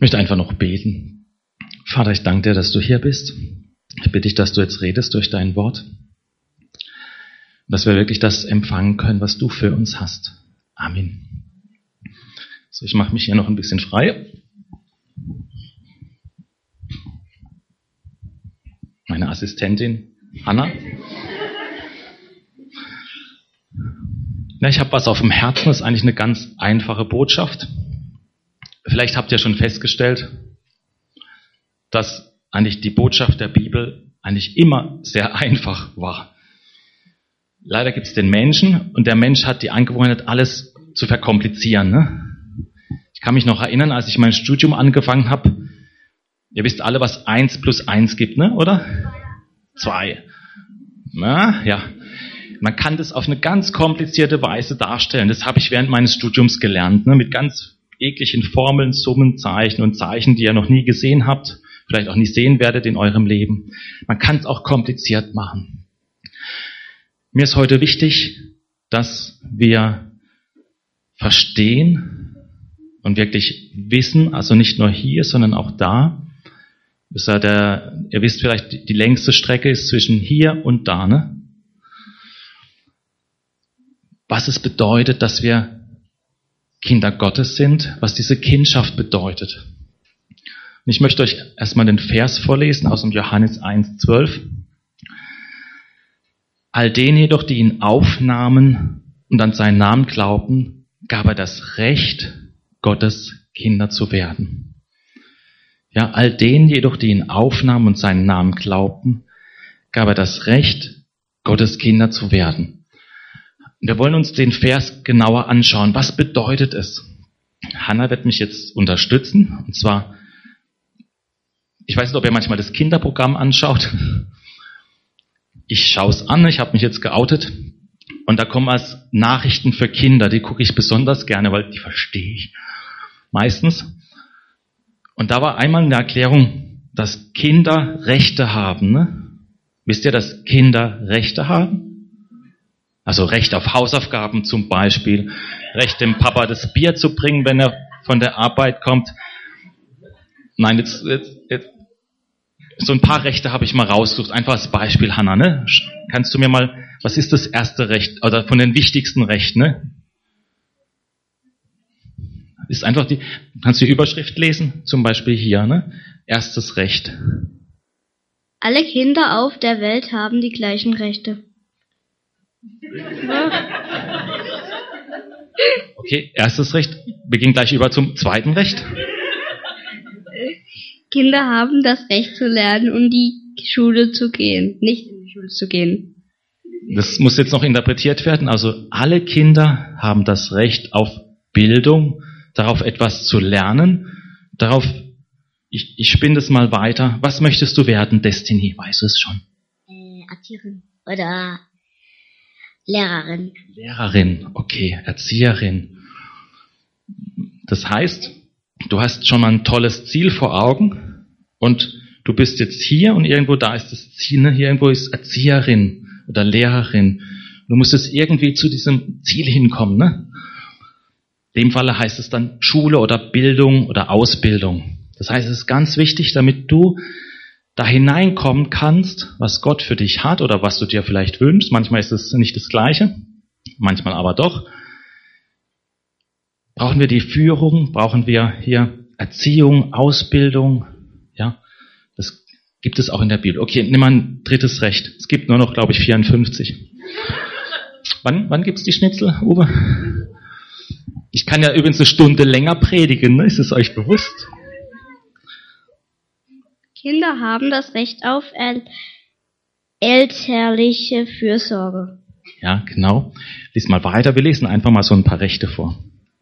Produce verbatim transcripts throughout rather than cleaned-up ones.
Ich möchte einfach noch beten. Vater, ich danke dir, dass du hier bist. Ich bitte dich, dass du jetzt redest durch dein Wort. Dass wir wirklich das empfangen können, was du für uns hast. Amen. So, ich mache mich hier noch ein bisschen frei. Meine Assistentin Hanna. Na, ich habe was auf dem Herzen. Das ist eigentlich eine ganz einfache Botschaft. Vielleicht habt ihr schon festgestellt, dass eigentlich die Botschaft der Bibel eigentlich immer sehr einfach war. Leider gibt es den Menschen und der Mensch hat die Angewohnheit, alles zu verkomplizieren. Ne? Ich kann mich noch erinnern, als ich mein Studium angefangen habe. Ihr wisst alle, was eins plus eins gibt, ne? Oder? Zwei. Na, ja. Man kann das auf eine ganz komplizierte Weise darstellen. Das habe ich während meines Studiums gelernt, ne? Mit ganz ekligen Formeln, Summen, Zeichen und Zeichen, die ihr noch nie gesehen habt, vielleicht auch nie sehen werdet in eurem Leben. Man kann es auch kompliziert machen. Mir ist heute wichtig, dass wir verstehen und wirklich wissen, also nicht nur hier, sondern auch da. Ist ja der, ihr wisst vielleicht, die längste Strecke ist zwischen hier und da, ne? Was es bedeutet, dass wir Kinder Gottes sind, was diese Kindschaft bedeutet. Und ich möchte euch erstmal den Vers vorlesen aus dem Johannes eins zwölf. All denen jedoch, die ihn aufnahmen und an seinen Namen glaubten, gab er das Recht, Gottes Kinder zu werden. Ja, all denen jedoch, die ihn aufnahmen und seinen Namen glaubten, gab er das Recht, Gottes Kinder zu werden. Wir wollen uns den Vers genauer anschauen. Was bedeutet es? Hanna wird mich jetzt unterstützen. Und zwar, ich weiß nicht, ob ihr manchmal das Kinderprogramm anschaut. Ich schaue es an, ich habe mich jetzt geoutet. Und da kommen als Nachrichten für Kinder, die gucke ich besonders gerne, weil die verstehe ich meistens. Und da war einmal eine Erklärung, dass Kinder Rechte haben. Ne? Wisst ihr, dass Kinder Rechte haben? Also Recht auf Hausaufgaben zum Beispiel, Recht dem Papa das Bier zu bringen, wenn er von der Arbeit kommt. Nein, jetzt, jetzt, jetzt so ein paar Rechte habe ich mal rausgesucht. Einfach als Beispiel, Hanna, ne? Kannst du mir mal, was ist das erste Recht oder von den wichtigsten Rechten, ne? Ist einfach die, kannst du die Überschrift lesen? Zum Beispiel hier, ne? Erstes Recht. Alle Kinder auf der Welt haben die gleichen Rechte. Okay, erstes Recht. Wir gehen gleich über zum zweiten Recht. Kinder haben das Recht zu lernen und die Schule zu gehen, nicht in die Schule zu gehen. Das muss jetzt noch interpretiert werden. Also alle Kinder haben das Recht auf Bildung, darauf etwas zu lernen, darauf, ich, ich spinne das mal weiter. Was möchtest du werden, Destiny? Weißt du es schon? Äh, Erzieherin oder Lehrerin. Lehrerin, okay, Erzieherin. Das heißt, du hast schon mal ein tolles Ziel vor Augen und du bist jetzt hier und irgendwo da ist das Ziel, ne? Hier irgendwo ist Erzieherin oder Lehrerin. Du musst jetzt irgendwie zu diesem Ziel hinkommen, ne? In dem Falle heißt es dann Schule oder Bildung oder Ausbildung. Das heißt, es ist ganz wichtig, damit du da hineinkommen kannst, was Gott für dich hat oder was du dir vielleicht wünschst. Manchmal ist es nicht das Gleiche, manchmal aber doch. Brauchen wir die Führung, brauchen wir hier Erziehung, Ausbildung. Ja, das gibt es auch in der Bibel. Okay, nimm mal ein drittes Recht. Es gibt nur noch, glaube ich, vierundfünfzig. Wann, wann gibt's die Schnitzel, Uwe? Ich kann ja übrigens eine Stunde länger predigen, ne? Ist es euch bewusst? Kinder haben das Recht auf el- elterliche Fürsorge. Ja, genau. Lies mal weiter. Wir lesen einfach mal so ein paar Rechte vor.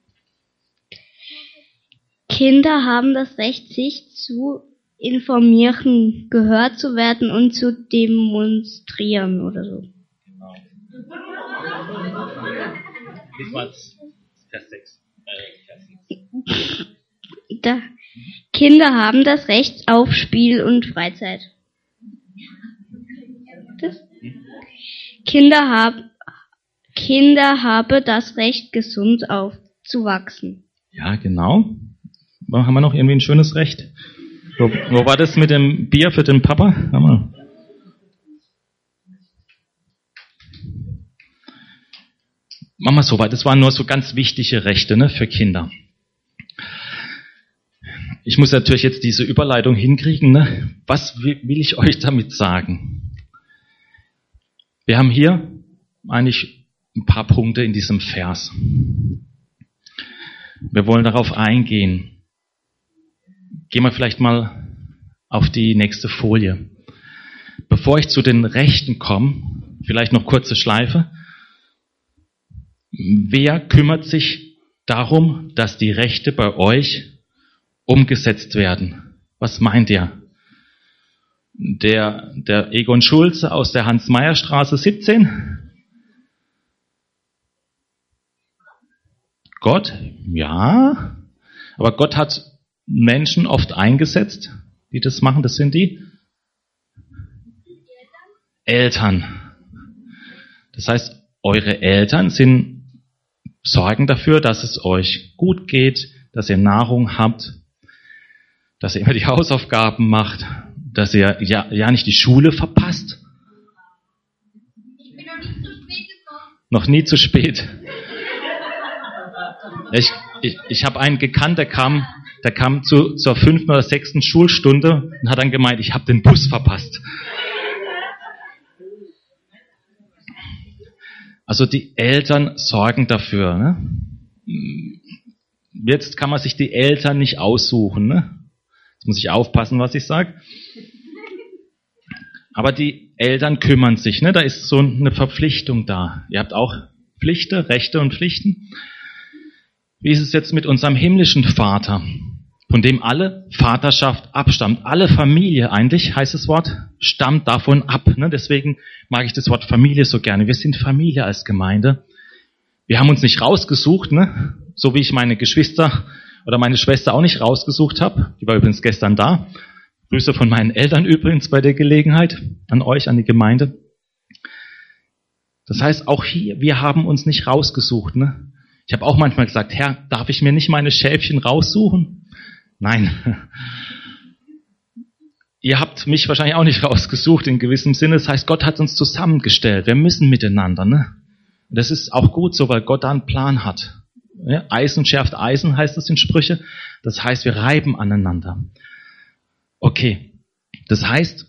Kinder haben das Recht, sich zu informieren, gehört zu werden und zu demonstrieren oder so. Genau. Lies mal Vers sechs. Da, Kinder haben das Recht auf Spiel und Freizeit. Das? Kinder haben Kinder haben das Recht, gesund aufzuwachsen. Ja, genau. Haben wir noch irgendwie ein schönes Recht? Wo, wo war das mit dem Bier für den Papa? Haben wir. Machen wir so weit. Das waren nur so ganz wichtige Rechte, ne, für Kinder. Ich muss natürlich jetzt diese Überleitung hinkriegen. Ne? Was will, will ich euch damit sagen? Wir haben hier eigentlich ein paar Punkte in diesem Vers. Wir wollen darauf eingehen. Gehen wir vielleicht mal auf die nächste Folie. Bevor ich zu den Rechten komme, vielleicht noch kurze Schleife. Wer kümmert sich darum, dass die Rechte bei euch umgesetzt werden? Was meint ihr? Der, der Egon Schulze aus der Hans-Meyer-Straße siebzehn? Gott? Ja. Aber Gott hat Menschen oft eingesetzt, die das machen. Das sind die Eltern. Das heißt, eure Eltern sind sorgen dafür, dass es euch gut geht, dass ihr Nahrung habt, dass ihr immer die Hausaufgaben macht, dass ihr ja, ja nicht die Schule verpasst. Ich bin noch nicht zu spät gekommen. Noch nie zu spät. Ich, ich, ich habe einen gekannt, der kam, der kam zu, zur fünften oder sechsten Schulstunde und hat dann gemeint, ich habe den Bus verpasst. Also die Eltern sorgen dafür. Ne? Jetzt kann man sich die Eltern nicht aussuchen. Ne? Jetzt muss ich aufpassen, was ich sage. Aber die Eltern kümmern sich. Ne? Da ist so eine Verpflichtung da. Ihr habt auch Pflichten, Rechte und Pflichten. Wie ist es jetzt mit unserem himmlischen Vater, von dem alle Vaterschaft abstammt? Alle Familie eigentlich, heißt das Wort, stammt davon ab. Ne? Deswegen mag ich das Wort Familie so gerne. Wir sind Familie als Gemeinde. Wir haben uns nicht rausgesucht, ne? So wie ich meine Geschwister oder meine Schwester auch nicht rausgesucht habe. Die war übrigens gestern da. Grüße von meinen Eltern übrigens bei der Gelegenheit an euch, an die Gemeinde. Das heißt, auch hier, wir haben uns nicht rausgesucht. Ne? Ich habe auch manchmal gesagt, Herr, darf ich mir nicht meine Schäfchen raussuchen? Nein. Ihr habt mich wahrscheinlich auch nicht rausgesucht in gewissem Sinne. Das heißt, Gott hat uns zusammengestellt. Wir müssen miteinander. Ne? Und das ist auch gut so, weil Gott da einen Plan hat. Ja, Eisen schärft Eisen, heißt das in Sprüche. Das heißt, wir reiben aneinander. Okay. Das heißt,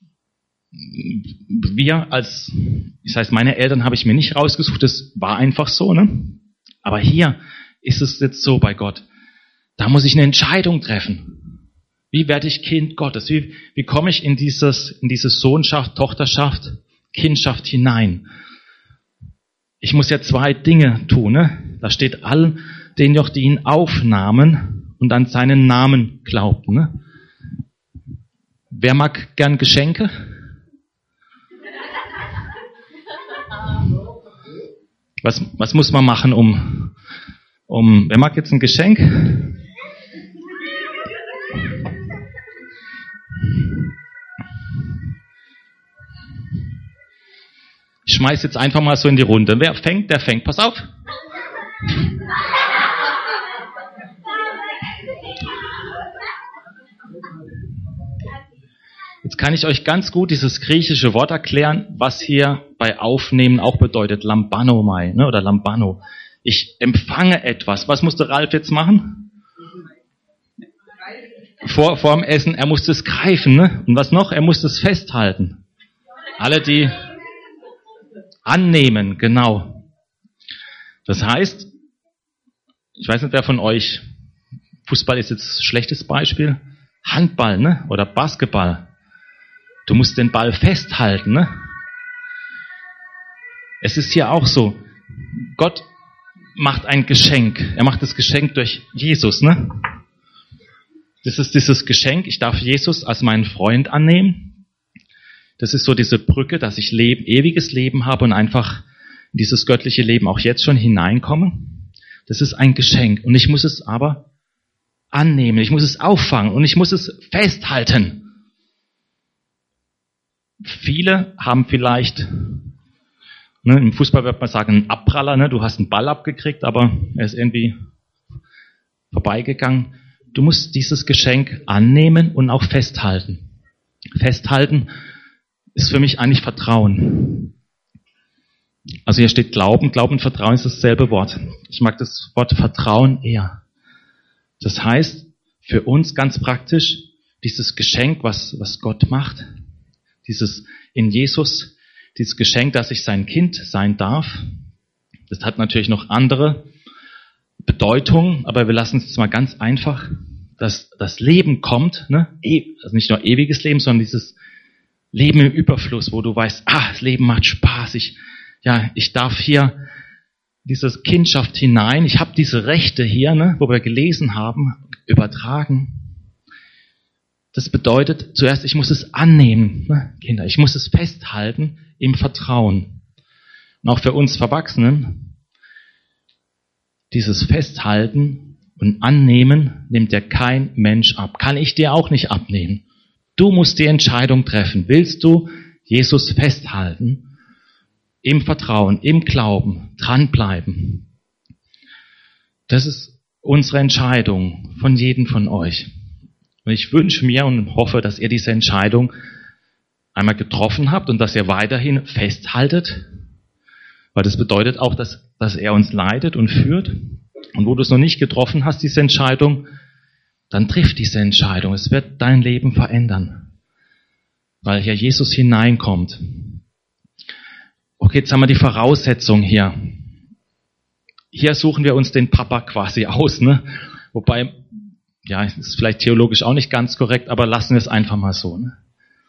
wir als, das heißt, meine Eltern habe ich mir nicht rausgesucht. Das war einfach so, ne? Aber hier ist es jetzt so bei Gott. Da muss ich eine Entscheidung treffen. Wie werde ich Kind Gottes? Wie, wie komme ich in dieses, in diese Sohnschaft, Tochterschaft, Kindschaft hinein? Ich muss ja zwei Dinge tun. Ne? Da steht allen, denen doch die ihn aufnahmen und an seinen Namen glaubten. Ne? Wer mag gern Geschenke? Was, was muss man machen, um, um, wer mag jetzt ein Geschenk? Ich schmeiß jetzt einfach mal so in die Runde. Wer fängt, der fängt. Pass auf. Jetzt kann ich euch ganz gut dieses griechische Wort erklären, was hier bei Aufnehmen auch bedeutet. Lambanomai, ne, oder Lambano. Ich empfange etwas. Was musste Ralf jetzt machen? Vor, vor dem Essen. Er musste es greifen, ne? Und was noch? Er musste es festhalten. Alle, die annehmen, genau. Das heißt, ich weiß nicht, wer von euch, Fußball ist jetzt ein schlechtes Beispiel, Handball, ne? Oder Basketball. Du musst den Ball festhalten, ne? Es ist hier auch so. Gott macht ein Geschenk. Er macht das Geschenk durch Jesus, ne? Das ist dieses Geschenk. Ich darf Jesus als meinen Freund annehmen. Das ist so diese Brücke, dass ich Leben, ewiges Leben habe und einfach in dieses göttliche Leben auch jetzt schon hineinkomme. Das ist ein Geschenk. Und ich muss es aber annehmen. Ich muss es auffangen und ich muss es festhalten. Viele haben vielleicht, ne, im Fußball wird man sagen, einen Abpraller, ne, du hast einen Ball abgekriegt, aber er ist irgendwie vorbeigegangen. du musst dieses Geschenk annehmen und auch festhalten. Festhalten ist für mich eigentlich Vertrauen. Also hier steht Glauben. Glauben und Vertrauen ist dasselbe Wort. Ich mag das Wort Vertrauen eher. Das heißt, für uns ganz praktisch, dieses Geschenk, was, was Gott macht, dieses in Jesus, dieses Geschenk, dass ich sein Kind sein darf, das hat natürlich noch andere Bedeutungen, aber wir lassen es jetzt mal ganz einfach, dass das Leben kommt, ne? Also nicht nur ewiges Leben, sondern dieses Leben im Überfluss, wo du weißt, ah, das Leben macht Spaß, ich, ja, ich darf hier diese Kindschaft hinein, ich habe diese Rechte hier, ne, wo wir gelesen haben, übertragen. Das bedeutet, zuerst, ich muss es annehmen, ne, Kinder, ich muss es festhalten im Vertrauen. Und auch für uns Verwachsenen, dieses Festhalten und Annehmen nimmt dir kein Mensch ab. Kann ich dir auch nicht abnehmen. Du musst die Entscheidung treffen. Willst du Jesus festhalten? Im Vertrauen, im Glauben, dranbleiben. Das ist unsere Entscheidung von jedem von euch. Und ich wünsche mir und hoffe, dass ihr diese Entscheidung einmal getroffen habt und dass ihr weiterhin festhaltet, weil das bedeutet auch, dass, dass er uns leitet und führt. Und wo du es noch nicht getroffen hast, diese Entscheidung, dann triff diese Entscheidung. Es wird dein Leben verändern, weil hier Jesus hineinkommt. Okay, jetzt haben wir die Voraussetzung hier. Hier suchen wir uns den Papa quasi aus, ne? Wobei, ja, ist vielleicht theologisch auch nicht ganz korrekt, aber lassen wir es einfach mal so, ne?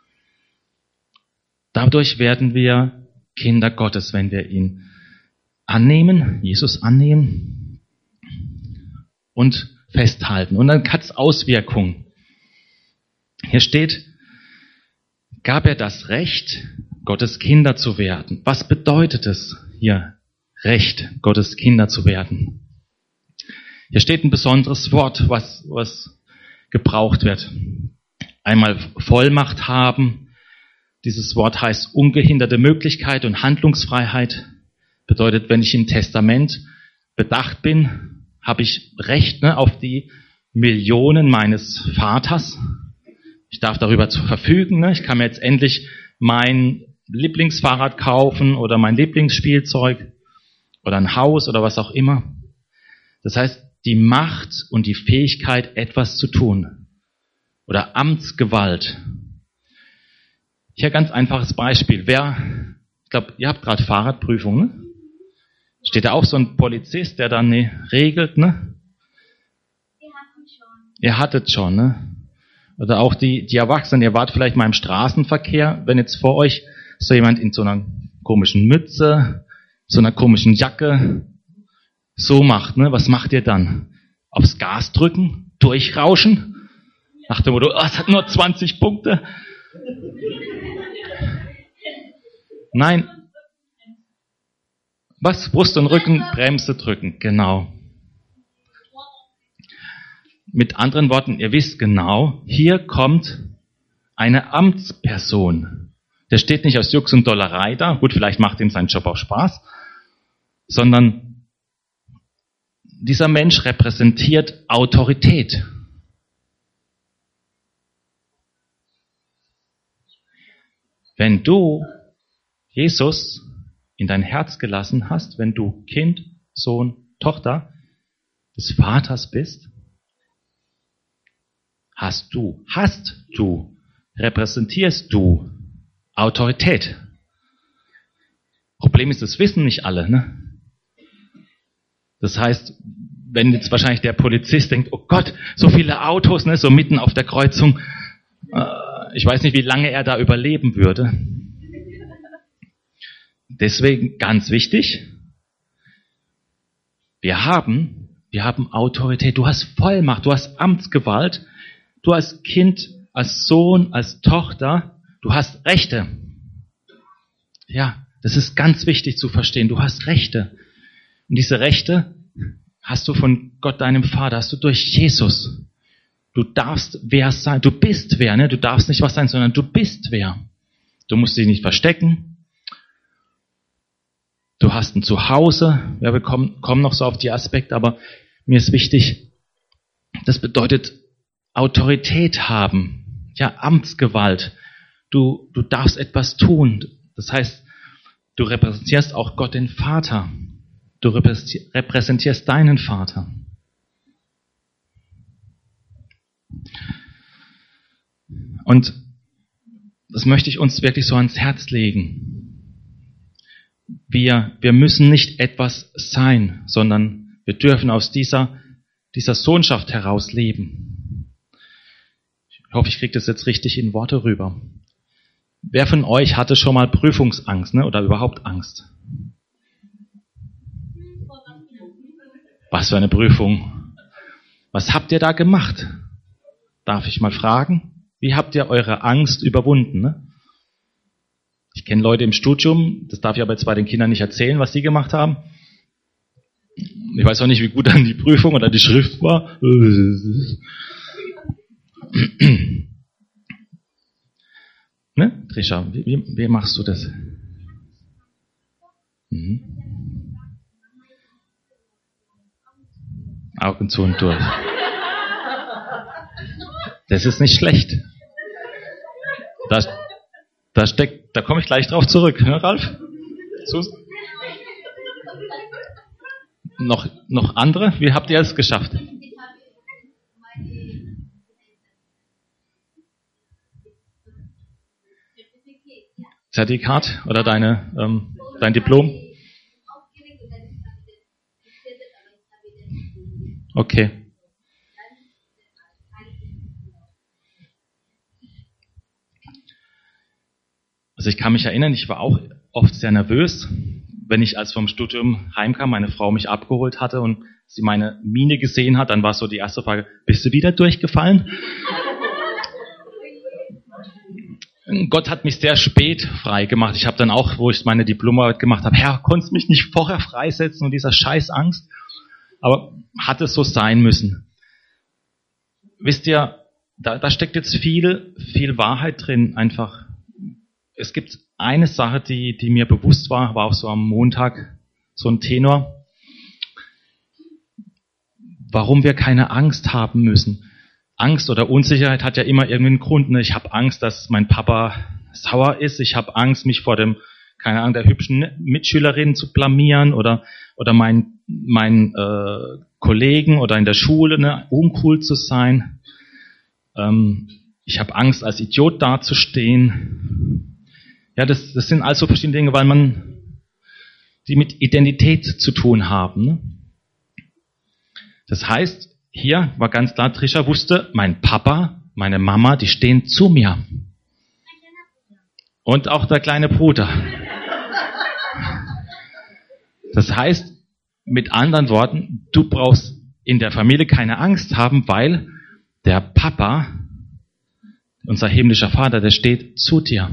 Dadurch werden wir Kinder Gottes, wenn wir ihn annehmen, Jesus annehmen und festhalten. Und dann hat es Auswirkungen. Hier steht, gab er das Recht, Gottes Kinder zu werden. Was bedeutet es hier, Recht, Gottes Kinder zu werden? Hier steht ein besonderes Wort, was, was gebraucht wird. Einmal Vollmacht haben. Dieses Wort heißt ungehinderte Möglichkeit und Handlungsfreiheit. Bedeutet, wenn ich im Testament bedacht bin, habe ich Recht, ne, auf die Millionen meines Vaters. Ich darf darüber zu verfügen. Ne? Ich kann mir jetzt endlich mein Lieblingsfahrrad kaufen oder mein Lieblingsspielzeug oder ein Haus oder was auch immer. Das heißt, die Macht und die Fähigkeit, etwas zu tun. Oder Amtsgewalt. Hier ganz einfaches Beispiel. Wer, ich glaube, ihr habt gerade Fahrradprüfung, ne? Steht da auch so ein Polizist, der dann ne, regelt, ne? Wir hatten schon. Ihr hattet schon, ne? Oder auch die, die Erwachsenen, ihr wart vielleicht mal im Straßenverkehr, wenn jetzt vor euch so jemand in so einer komischen Mütze, so einer komischen Jacke so macht, ne? Was macht ihr dann? Aufs Gas drücken? Durchrauschen? Nach dem Motto, oh, es hat nur zwanzig Punkte. Nein. Was? Brust und Rücken, Bremse drücken, genau. Mit anderen Worten, ihr wisst genau, hier kommt eine Amtsperson. Der steht nicht aus Jux und Dollerei da, gut, vielleicht macht ihm sein Job auch Spaß, sondern dieser Mensch repräsentiert Autorität. Wenn du Jesus in dein Herz gelassen hast, wenn du Kind, Sohn, Tochter des Vaters bist, hast du, hast du, repräsentierst du Autorität. Problem ist, das wissen nicht alle, ne? Das heißt, wenn jetzt wahrscheinlich der Polizist denkt, oh Gott, so viele Autos, ne, so mitten auf der Kreuzung, äh, ich weiß nicht, wie lange er da überleben würde. Deswegen ganz wichtig, wir haben, wir haben Autorität, du hast Vollmacht, du hast Amtsgewalt, du als Kind, als Sohn, als Tochter, du hast Rechte. Ja, das ist ganz wichtig zu verstehen, du hast Rechte. Und diese Rechte hast du von Gott, deinem Vater, hast du durch Jesus. Du darfst wer sein, du bist wer, ne? Du darfst nicht was sein, sondern du bist wer. Du musst dich nicht verstecken. Du hast ein Zuhause. Ja, wir kommen, kommen noch so auf die Aspekte, aber mir ist wichtig, Das bedeutet Autorität haben, ja, Amtsgewalt. Du, du darfst etwas tun. Das heißt, du repräsentierst auch Gott den Vater. Du repräsentierst deinen Vater. Und das möchte ich uns wirklich so ans Herz legen. Wir, wir müssen nicht etwas sein, sondern wir dürfen aus dieser, dieser Sohnschaft heraus leben. Ich hoffe, ich kriege das jetzt richtig in Worte rüber. Wer von euch hatte schon mal Prüfungsangst, ne, oder überhaupt Angst? Was für eine Prüfung? Was habt ihr da gemacht? Darf ich mal fragen? Wie habt ihr eure Angst überwunden? Ne? Ich kenne Leute im Studium, das darf ich aber jetzt bei den Kindern nicht erzählen, was die gemacht haben. Ich weiß auch nicht, wie gut dann die Prüfung oder die Schrift war. Ne, Trisha, wie, wie, wie machst du das? Mhm. Augen zu und durch. Das ist nicht schlecht. Da, da steckt, da komme ich gleich drauf zurück, ne, Ralf? Sus? Noch, noch andere? Wie habt ihr es geschafft? Zertifikat oder deine, ähm, dein Diplom? Okay. Also ich kann mich erinnern, ich war auch oft sehr nervös, wenn ich als vom Studium heimkam, meine Frau mich abgeholt hatte und sie meine Miene gesehen hat, dann war so die erste Frage, bist du wieder durchgefallen? Gott hat mich sehr spät frei gemacht. Ich habe dann auch, wo ich meine Diplomarbeit gemacht habe, Herr, konntest mich nicht vorher freisetzen und dieser Scheiß Angst. Aber hat es so sein müssen. Wisst ihr, da, da steckt jetzt viel, viel Wahrheit drin, einfach. Es gibt eine Sache, die, die mir bewusst war, war auch so am Montag so ein Tenor, warum wir keine Angst haben müssen. Angst oder Unsicherheit hat ja immer irgendwie einen Grund. Ne? Ich habe Angst, dass mein Papa sauer ist. Ich habe Angst, mich vor dem, keine Ahnung, der hübschen Mitschülerin zu blamieren oder oder meinen mein, äh, Kollegen oder in der Schule ne, uncool zu sein. Ähm, ich habe Angst, als Idiot dazustehen. Ja, das, das sind also verschiedene Dinge, weil man die mit Identität zu tun haben. Ne? Das heißt, hier war ganz klar, Trisha wusste, mein Papa, meine Mama, die stehen zu mir. Und auch der kleine Bruder. Das heißt, mit anderen Worten, du brauchst in der Familie keine Angst haben, weil der Papa, unser himmlischer Vater, der steht zu dir.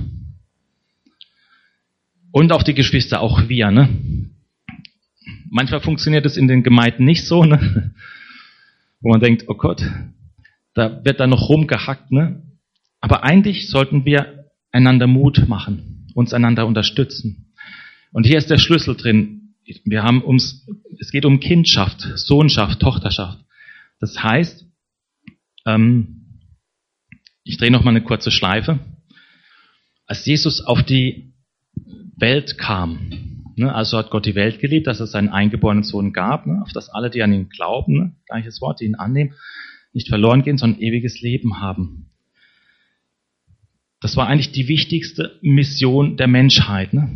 Und auch die Geschwister, auch wir. Ne? Manchmal funktioniert es in den Gemeinden nicht so, ne? Wo man denkt, oh Gott, da wird dann noch rumgehackt. Ne? Aber eigentlich sollten wir einander Mut machen, uns einander unterstützen. Und hier ist der Schlüssel drin. Wir haben ums, es geht um Kindschaft, Sohnschaft, Tochterschaft. Das heißt, ähm, ich drehe noch mal eine kurze Schleife. Als Jesus auf die Welt kam, ne, also hat Gott die Welt geliebt, dass es seinen eingeborenen Sohn gab, ne, auf das alle, die an ihn glauben, ne, gleiches Wort, die ihn annehmen, nicht verloren gehen, sondern ewiges Leben haben. Das war eigentlich die wichtigste Mission der Menschheit. Ne?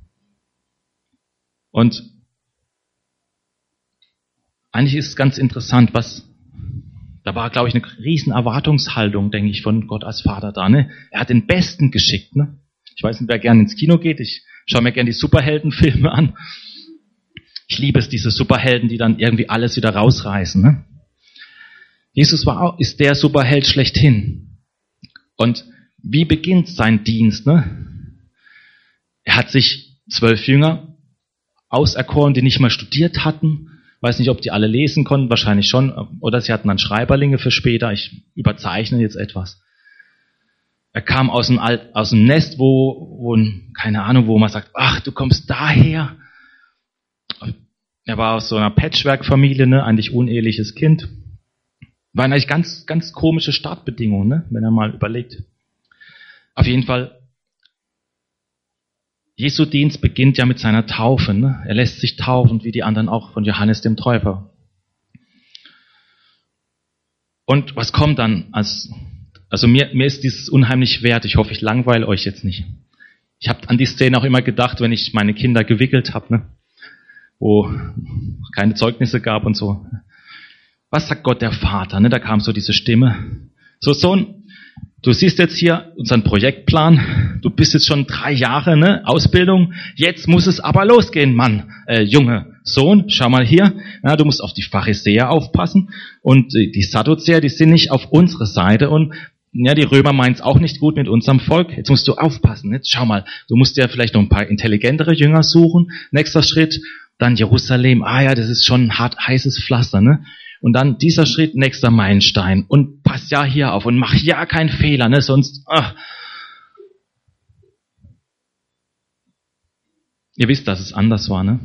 Und eigentlich ist es ganz interessant, was, da war, glaube ich, eine riesen Erwartungshaltung, denke ich, von Gott als Vater da. Ne? Er hat den Besten geschickt. Ne? Ich weiß nicht, wer gerne ins Kino geht. Ich schaue mir gerne die Superheldenfilme an. Ich liebe es, diese Superhelden, die dann irgendwie alles wieder rausreißen. Ne? Jesus war auch, ist der Superheld schlechthin. Und wie beginnt sein Dienst? Ne? Er hat sich zwölf Jünger auserkoren, die nicht mal studiert hatten. Weiß nicht, ob die alle lesen konnten, wahrscheinlich schon. Oder sie hatten dann Schreiberlinge für später. Ich überzeichne jetzt etwas. Er kam aus dem, Alt, aus dem Nest, wo, wo, keine Ahnung, wo man sagt, ach, du kommst daher. Er war aus so einer Patchwork-Familie, ne, eigentlich uneheliches Kind. Waren eigentlich ganz, ganz komische Startbedingungen, ne? Wenn er mal überlegt. Auf jeden Fall, Jesu Dienst beginnt ja mit seiner Taufe. Ne? Er lässt sich taufen, wie die anderen auch, von Johannes dem Täufer. Und was kommt dann? Als, also mir, mir ist dieses unheimlich wert. Ich hoffe, ich langweile euch jetzt nicht. Ich habe an die Szene auch immer gedacht, wenn ich meine Kinder gewickelt habe, ne? Wo keine Zeugnisse gab und so. Was sagt Gott der Vater? Ne? Da kam so diese Stimme. So, Sohn, du siehst jetzt hier unseren Projektplan. Du bist jetzt schon drei Jahre, ne, Ausbildung. Jetzt muss es aber losgehen, Mann, äh, Junge, Sohn, schau mal hier. Ja, du musst auf die Pharisäer aufpassen. Und äh, die Sadduzäer, die sind nicht auf unserer Seite. Und ja, die Römer meinen es auch nicht gut mit unserem Volk. Jetzt musst du aufpassen. Jetzt schau mal, du musst dir vielleicht noch ein paar intelligentere Jünger suchen. Nächster Schritt, dann Jerusalem. Ah ja, das ist schon ein hart heißes Pflaster, ne? Und dann dieser Schritt, nächster Meilenstein. Und pass ja hier auf und mach ja keinen Fehler, ne? Sonst, ach. Ihr wisst, dass es anders war, ne?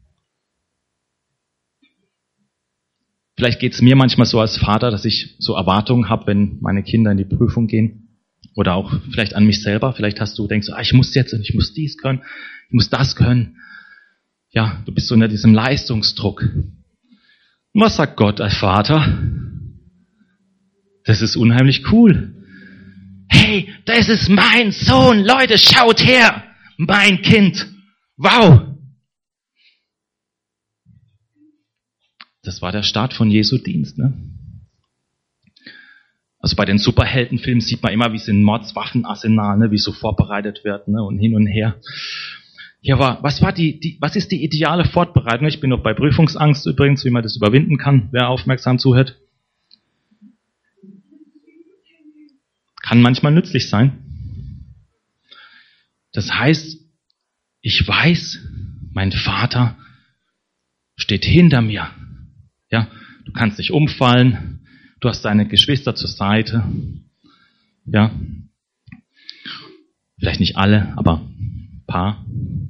Vielleicht geht's mir manchmal so als Vater, dass ich so Erwartungen habe, wenn meine Kinder in die Prüfung gehen. Oder auch vielleicht an mich selber. Vielleicht hast du, denkst, ah, ich muss jetzt und ich muss dies können, ich muss das können. Ja, du bist so unter diesem Leistungsdruck. Und was sagt Gott als Vater? Das ist unheimlich cool. Hey, das ist mein Sohn. Leute, schaut her. Mein Kind. Wow. Das war der Start von Jesu Dienst, ne? Also bei den Superheldenfilmen sieht man immer, wie es in Mordswaffenarsenal, ne, wie so vorbereitet wird, ne, und hin und her. Ja, aber was war die, die, was ist die ideale Vorbereitung? Ich bin noch bei Prüfungsangst übrigens, wie man das überwinden kann, wer aufmerksam zuhört. Kann manchmal nützlich sein. Das heißt, ich weiß, mein Vater steht hinter mir. Ja, du kannst nicht umfallen, du hast deine Geschwister zur Seite. Ja, vielleicht nicht alle, aber ein paar.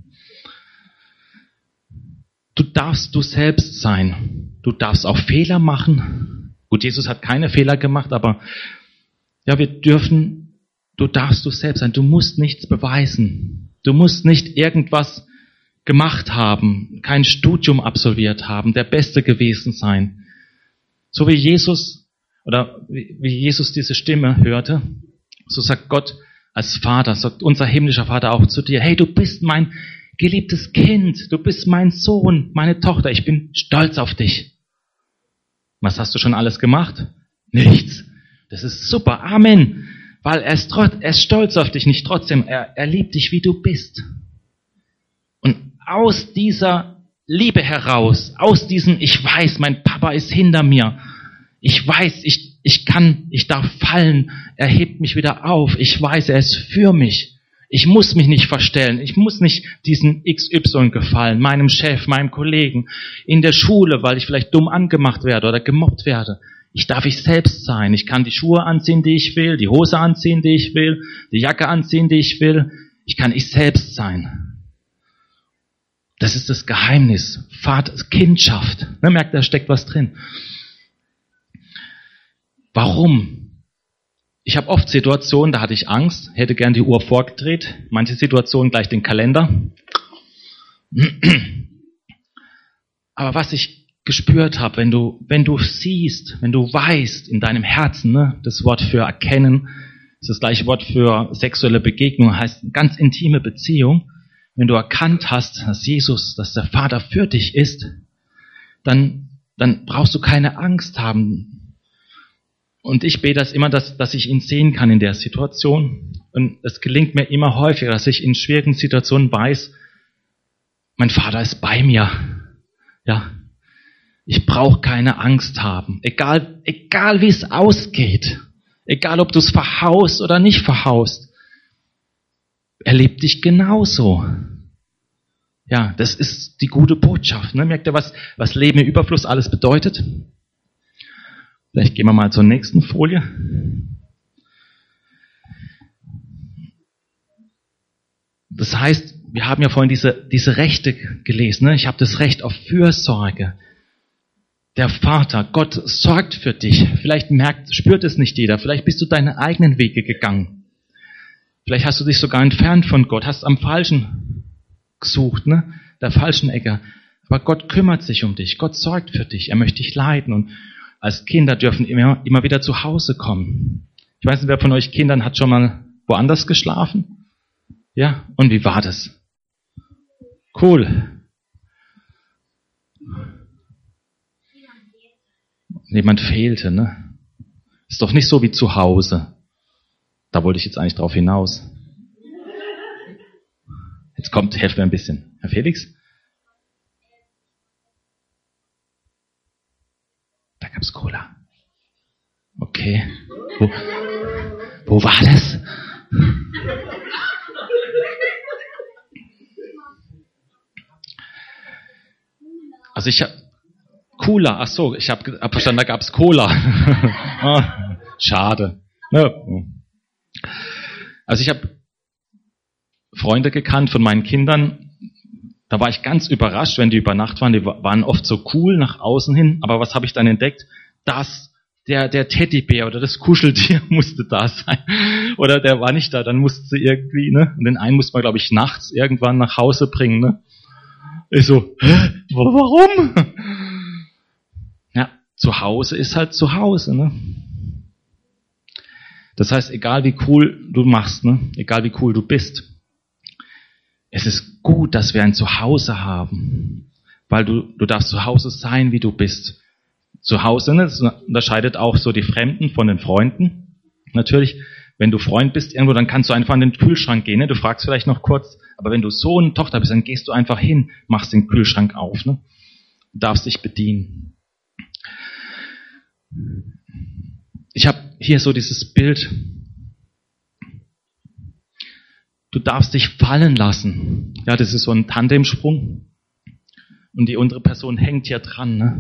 Du darfst du selbst sein. Du darfst auch Fehler machen. Gut, Jesus hat keine Fehler gemacht, aber ja, wir dürfen, du darfst du selbst sein. Du musst nichts beweisen. Du musst nicht irgendwas gemacht haben, kein Studium absolviert haben, der Beste gewesen sein. So wie Jesus, oder wie Jesus diese Stimme hörte, so sagt Gott als Vater, sagt unser himmlischer Vater auch zu dir, hey, du bist mein geliebtes Kind, du bist mein Sohn, meine Tochter, ich bin stolz auf dich. Was hast du schon alles gemacht? Nichts. Das ist super, Amen. Weil er ist, trot, er ist stolz auf dich, nicht trotzdem, er, er liebt dich, wie du bist. Und aus dieser Liebe heraus, aus diesem, ich weiß, mein Papa ist hinter mir, ich weiß, ich, ich kann, ich darf fallen, er hebt mich wieder auf, ich weiß, er ist für mich. Ich muss mich nicht verstellen, ich muss nicht diesen X Y gefallen, meinem Chef, meinem Kollegen, in der Schule, weil ich vielleicht dumm angemacht werde oder gemobbt werde. Ich darf ich selbst sein, ich kann die Schuhe anziehen, die ich will, die Hose anziehen, die ich will, die Jacke anziehen, die ich will. Ich kann ich selbst sein. Das ist das Geheimnis, Vater, Kindschaft. Ne, merkt, da steckt was drin. Warum? Ich habe oft Situationen, da hatte ich Angst, hätte gern die Uhr vorgedreht, manche Situationen gleich den Kalender. Aber was ich gespürt habe, wenn du, wenn du siehst, wenn du weißt in deinem Herzen, ne, das Wort für erkennen, ist das gleiche Wort für sexuelle Begegnung, heißt ganz intime Beziehung. Wenn du erkannt hast, dass Jesus, dass der Vater für dich ist, dann, dann brauchst du keine Angst haben. Und ich bete das immer, dass, dass ich ihn sehen kann in der Situation. Und es gelingt mir immer häufiger, dass ich in schwierigen Situationen weiß, mein Vater ist bei mir. Ja, ich brauche keine Angst haben. Egal, egal wie es ausgeht. Egal, ob du es verhaust oder nicht verhaust. Er liebt dich genauso. Ja, das ist die gute Botschaft. Ne? Merkt ihr, was, was Leben im Überfluss alles bedeutet? Vielleicht gehen wir mal zur nächsten Folie. Das heißt, wir haben ja vorhin diese, diese Rechte gelesen. Ne? Ich habe das Recht auf Fürsorge. Der Vater, Gott sorgt für dich. Vielleicht merkt, spürt es nicht jeder. Vielleicht bist du deine eigenen Wege gegangen. Vielleicht hast du dich sogar entfernt von Gott, hast am Falschen gesucht, ne? Der falschen Ecke. Aber Gott kümmert sich um dich. Gott sorgt für dich. Er möchte dich leiten. Und als Kinder dürfen immer, immer wieder zu Hause kommen. Ich weiß nicht, wer von euch Kindern hat schon mal woanders geschlafen? Ja? Und wie war das? Cool. Jemand fehlte, ne? Ist doch nicht so wie zu Hause. Da wollte ich jetzt eigentlich drauf hinaus. Jetzt kommt, helft mir ein bisschen. Herr Felix? Da gab's Cola. Okay. Wo, wo war das? Also ich habe Cola, ach so, ich habe hab verstanden, da gab's Cola. Ah, schade. Also ich habe Freunde gekannt von meinen Kindern, da war ich ganz überrascht, wenn die über Nacht waren, die waren oft so cool nach außen hin, aber was habe ich dann entdeckt? Das, der, der Teddybär oder das Kuscheltier musste da sein. Oder der war nicht da, dann musste sie irgendwie, ne? Und den einen musste man, glaube ich, nachts irgendwann nach Hause bringen, ne? Ich so, hä? Warum? Ja, zu Hause ist halt zu Hause, ne? Das heißt, egal wie cool du machst, ne? Egal wie cool du bist, es ist gut, dass wir ein Zuhause haben, weil du, du darfst zu Hause sein, wie du bist. Zu Hause, ne, das unterscheidet auch so die Fremden von den Freunden. Natürlich, wenn du Freund bist irgendwo, dann kannst du einfach an den Kühlschrank gehen. Ne? Du fragst vielleicht noch kurz, aber wenn du Sohn, Tochter bist, dann gehst du einfach hin, machst den Kühlschrank auf. Ne? Du darfst dich bedienen. Ich habe hier so dieses Bild. Du darfst dich fallen lassen. Ja, das ist so ein Tandemsprung. Und die untere Person hängt hier dran. Ne?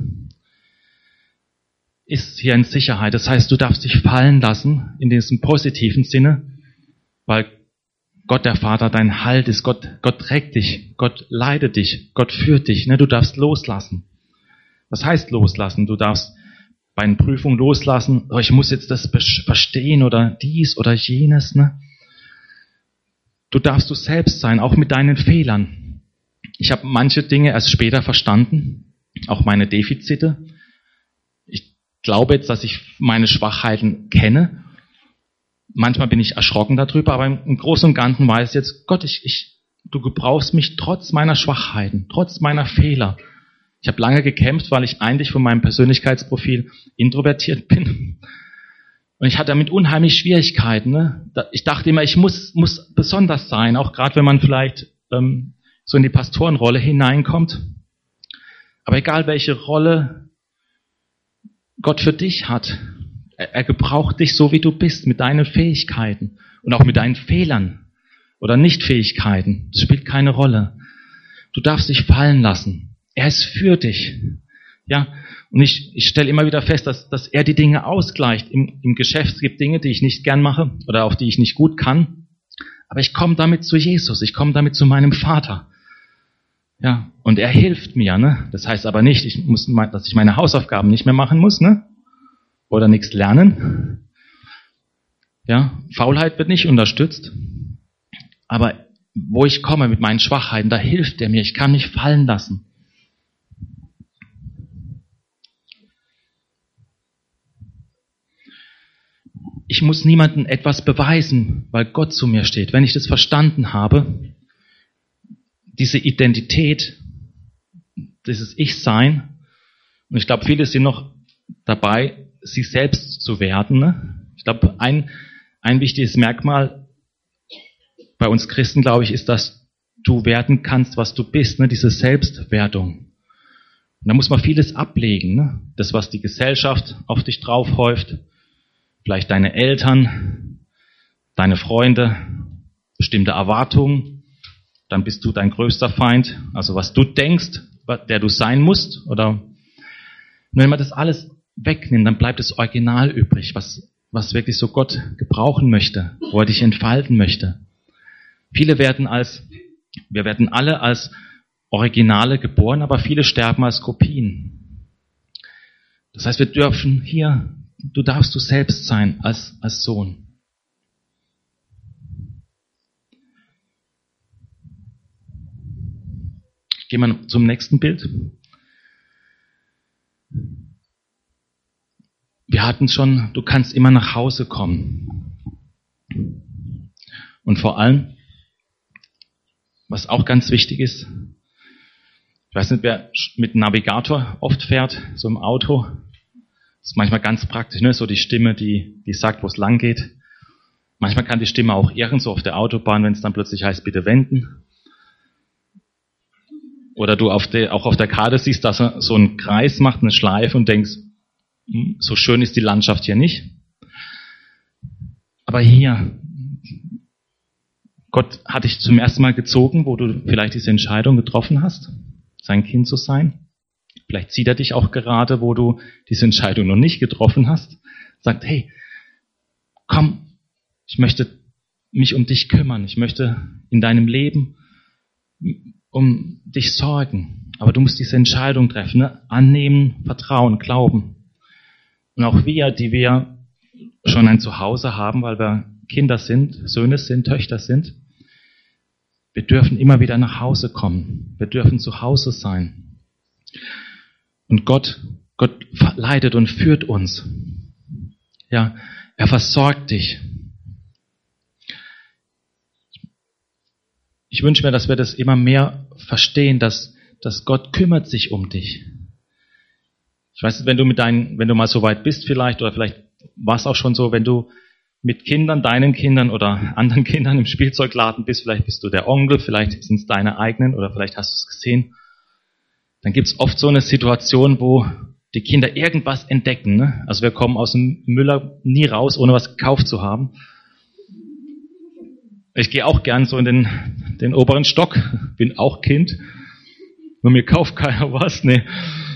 Ist hier in Sicherheit. Das heißt, du darfst dich fallen lassen in diesem positiven Sinne, weil Gott der Vater dein Halt ist. Gott, Gott trägt dich. Gott leitet dich. Gott führt dich. Ne? Du darfst loslassen. Was heißt loslassen? Du darfst bei einer Prüfung loslassen. Oh, ich muss jetzt das verstehen oder dies oder jenes. Ne? Du darfst du selbst sein, auch mit deinen Fehlern. Ich habe manche Dinge erst später verstanden, auch meine Defizite. Ich glaube jetzt, dass ich meine Schwachheiten kenne. Manchmal bin ich erschrocken darüber, aber im Großen und Ganzen weiß ich jetzt, Gott, ich, ich, du gebrauchst mich trotz meiner Schwachheiten, trotz meiner Fehler. Ich habe lange gekämpft, weil ich eigentlich von meinem Persönlichkeitsprofil introvertiert bin. Und ich hatte damit unheimlich Schwierigkeiten. Ne? Ich dachte immer, ich muss, muss besonders sein, auch gerade wenn man vielleicht ähm, so in die Pastorenrolle hineinkommt. Aber egal welche Rolle Gott für dich hat, er, er gebraucht dich so, wie du bist, mit deinen Fähigkeiten und auch mit deinen Fehlern oder Nichtfähigkeiten. Das spielt keine Rolle. Du darfst dich fallen lassen. Er ist für dich. Ja, und ich, ich stelle immer wieder fest, dass, dass er die Dinge ausgleicht. Im, Im Geschäft gibt es Dinge, die ich nicht gern mache oder auf die ich nicht gut kann. Aber ich komme damit zu Jesus, ich komme damit zu meinem Vater. Ja, und er hilft mir. Ne? Das heißt aber nicht, ich muss, dass ich meine Hausaufgaben nicht mehr machen muss, ne? Oder nichts lernen. Ja, Faulheit wird nicht unterstützt. Aber wo ich komme mit meinen Schwachheiten, da hilft er mir. Ich kann mich fallen lassen. Ich muss niemandem etwas beweisen, weil Gott zu mir steht. Wenn ich das verstanden habe, diese Identität, dieses Ich-Sein, und ich glaube, viele sind noch dabei, sich selbst zu werden. Ne? Ich glaube, ein, ein wichtiges Merkmal bei uns Christen, glaube ich, ist, dass du werden kannst, was du bist, ne? Diese Selbstwertung. Und da muss man vieles ablegen. Ne? Das, was die Gesellschaft auf dich draufhäuft, vielleicht deine Eltern, deine Freunde, bestimmte Erwartungen, dann bist du dein größter Feind. Also was du denkst, der du sein musst. Oder und wenn man das alles wegnimmt, dann bleibt das Original übrig, was, was wirklich so Gott gebrauchen möchte, wo er dich entfalten möchte. Viele werden als, wir werden alle als Originale geboren, aber viele sterben als Kopien. Das heißt, wir dürfen hier, du darfst du selbst sein als, als Sohn. Gehen wir zum nächsten Bild. Wir hatten schon, du kannst immer nach Hause kommen. Und vor allem, was auch ganz wichtig ist, ich weiß nicht, wer mit Navigator oft fährt, so im Auto. Das ist manchmal ganz praktisch, ne? So die Stimme, die, die sagt, wo es lang geht. Manchmal kann die Stimme auch irren, so auf der Autobahn, wenn es dann plötzlich heißt, bitte wenden. Oder du auf der, auch auf der Karte siehst, dass er so einen Kreis macht, eine Schleife und denkst, so schön ist die Landschaft hier nicht. Aber hier, Gott hat dich zum ersten Mal gezogen, wo du vielleicht diese Entscheidung getroffen hast, sein Kind zu sein. Vielleicht sieht er dich auch gerade, wo du diese Entscheidung noch nicht getroffen hast. Sagt, hey, komm, ich möchte mich um dich kümmern. Ich möchte in deinem Leben um dich sorgen. Aber du musst diese Entscheidung treffen, ne? Annehmen, vertrauen, glauben. Und auch wir, die wir schon ein Zuhause haben, weil wir Kinder sind, Söhne sind, Töchter sind, wir dürfen immer wieder nach Hause kommen. Wir dürfen zu Hause sein. Und Gott, Gott leitet und führt uns. Ja, er versorgt dich. Ich wünsche mir, dass wir das immer mehr verstehen, dass, dass Gott kümmert sich um dich. Ich weiß nicht, wenn du mit deinen, wenn du mal so weit bist vielleicht, oder vielleicht war es auch schon so, wenn du mit Kindern, deinen Kindern oder anderen Kindern im Spielzeugladen bist, vielleicht bist du der Onkel, vielleicht sind es deine eigenen oder vielleicht hast du es gesehen, dann gibt es oft so eine Situation, wo die Kinder irgendwas entdecken. Ne? Also wir kommen aus dem Müller nie raus, ohne was gekauft zu haben. Ich gehe auch gern so in den, den oberen Stock, bin auch Kind, nur mir kauft keiner was. Nee.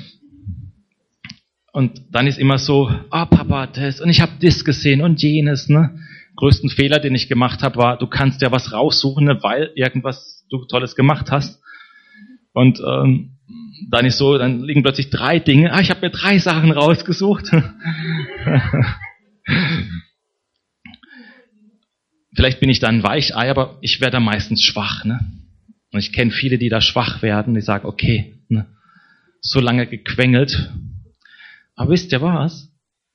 Und dann ist immer so, ah, oh, Papa, das, und ich habe das gesehen und jenes. Ne? Größten Fehler, den ich gemacht habe, war, du kannst ja was raussuchen, ne, weil irgendwas du Tolles gemacht hast. Und ähm, dann ist so, dann liegen plötzlich drei Dinge. Ah, ich habe mir drei Sachen rausgesucht. Vielleicht bin ich dann ein Weichei, aber ich werde da meistens schwach. Ne? Und ich kenne viele, die da schwach werden, die sagen, okay, ne, so lange gequengelt. Aber wisst ihr was?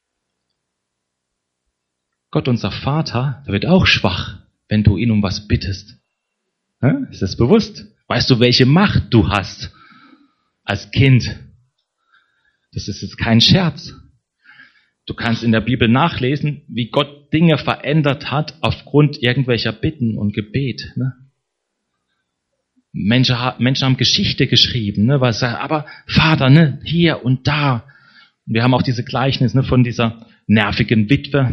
Gott, unser Vater, der wird auch schwach, wenn du ihn um was bittest. Ja? Ist das bewusst? Weißt du, welche Macht du hast als Kind? Das ist jetzt kein Scherz. Du kannst in der Bibel nachlesen, wie Gott Dinge verändert hat aufgrund irgendwelcher Bitten und Gebet. Ne? Menschen, Menschen haben Geschichte geschrieben, ne? Was, aber Vater, ne, hier und da. Wir haben auch diese Gleichnis, ne, von dieser nervigen Witwe.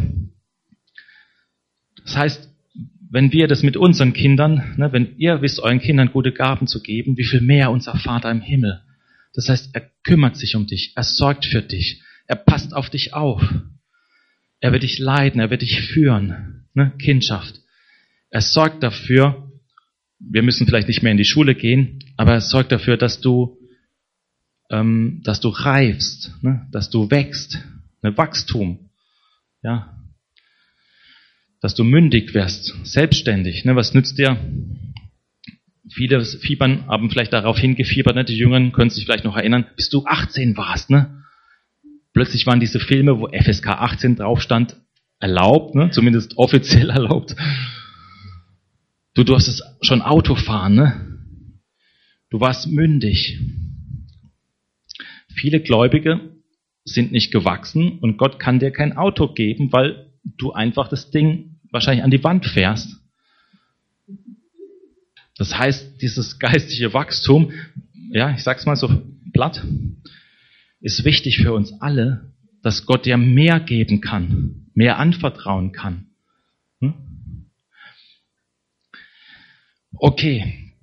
Das heißt, wenn wir das mit unseren Kindern, ne, wenn ihr wisst, euren Kindern gute Gaben zu geben, wie viel mehr unser Vater im Himmel. Das heißt, er kümmert sich um dich, er sorgt für dich. Er passt auf dich auf. Er wird dich leiten, er wird dich führen. Ne? Kindschaft. Er sorgt dafür, wir müssen vielleicht nicht mehr in die Schule gehen, aber er sorgt dafür, dass du, ähm, dass du reifst, ne? Dass du wächst. Ne? Wachstum. Ja. Dass du mündig wirst, selbstständig. Ne? Was nützt dir? Viele fiebern, haben vielleicht darauf hingefiebert, ne? Die Jüngeren können sich vielleicht noch erinnern, bis du achtzehn warst, ne? Plötzlich waren diese Filme, wo F S K achtzehn drauf stand, erlaubt, ne? Zumindest offiziell erlaubt. Du durftest schon Auto fahren, ne? Du warst mündig. Viele Gläubige sind nicht gewachsen und Gott kann dir kein Auto geben, weil du einfach das Ding wahrscheinlich an die Wand fährst. Das heißt, dieses geistliche Wachstum, ja, ich sag's mal so platt, ist wichtig für uns alle, dass Gott dir mehr geben kann, mehr anvertrauen kann. Hm? Okay.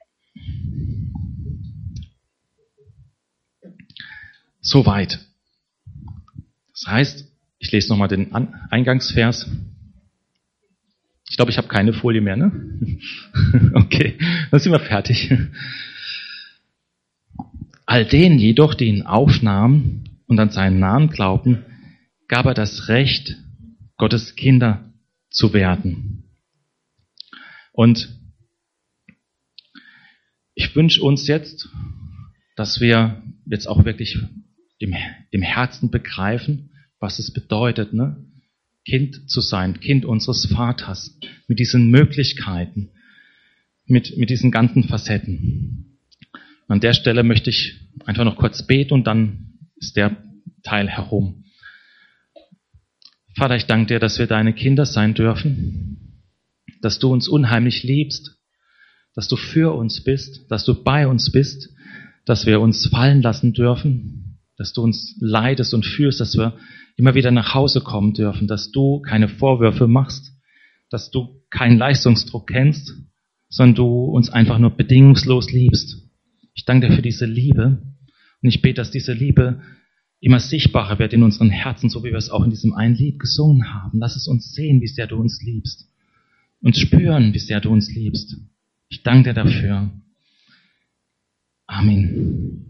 Soweit. Das heißt, ich lese nochmal den Eingangsvers. Ich glaube, ich habe keine Folie mehr, ne? Okay, dann sind wir fertig. All denen jedoch, die ihn aufnahmen, und an seinen Namen glaubten, gab er das Recht, Gottes Kinder zu werden. Und ich wünsche uns jetzt, dass wir jetzt auch wirklich im, im Herzen begreifen, was es bedeutet, ne? Kind zu sein, Kind unseres Vaters, mit diesen Möglichkeiten, mit, mit diesen ganzen Facetten. An der Stelle möchte ich einfach noch kurz beten und dann ist der Teil herum. Vater, ich danke dir, dass wir deine Kinder sein dürfen, dass du uns unheimlich liebst, dass du für uns bist, dass du bei uns bist, dass wir uns fallen lassen dürfen, dass du uns leidest und fühlst, dass wir immer wieder nach Hause kommen dürfen, dass du keine Vorwürfe machst, dass du keinen Leistungsdruck kennst, sondern du uns einfach nur bedingungslos liebst. Ich danke dir für diese Liebe und ich bete, dass diese Liebe immer sichtbarer wird in unseren Herzen, so wie wir es auch in diesem einen Lied gesungen haben. Lass es uns sehen, wie sehr du uns liebst und spüren, wie sehr du uns liebst. Ich danke dir dafür. Amen.